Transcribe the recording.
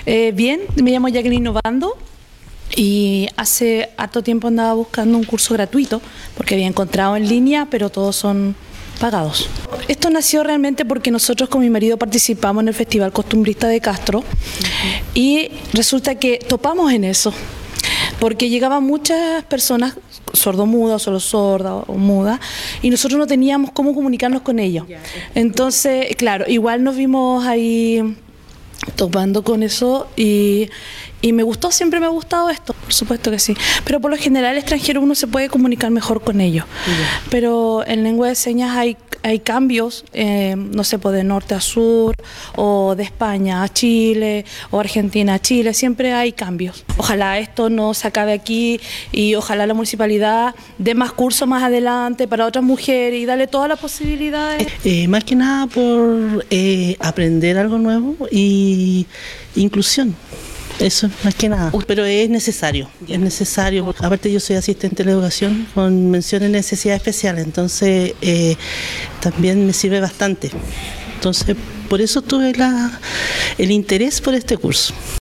Bien, me llamo Jacqueline Novando y hace harto tiempo andaba buscando un curso gratuito porque había encontrado en línea, pero todos son pagados. Esto nació realmente porque nosotros con mi marido participamos en el Festival Costumbrista de Castro y resulta que topamos en eso, porque llegaban muchas personas sordomudas, solo sordas o mudas, y nosotros no teníamos cómo comunicarnos con ellos. Entonces, claro, igual nos vimos ahí topando con eso y me gustó, siempre me ha gustado esto, por supuesto que sí, pero por lo general el extranjero uno se puede comunicar mejor con ellos, pero en lengua de señas hay cambios, no sé, pues de norte a sur, o de España a Chile, o Argentina a Chile, siempre hay cambios. Ojalá esto no se acabe aquí y ojalá la municipalidad dé más cursos más adelante para otras mujeres y darle todas las posibilidades. Más que nada por aprender algo nuevo y inclusión. Eso, más que nada. Pero es necesario. Aparte yo soy asistente de la educación con mención en necesidad especial, entonces también me sirve bastante. Entonces, por eso tuve el interés por este curso.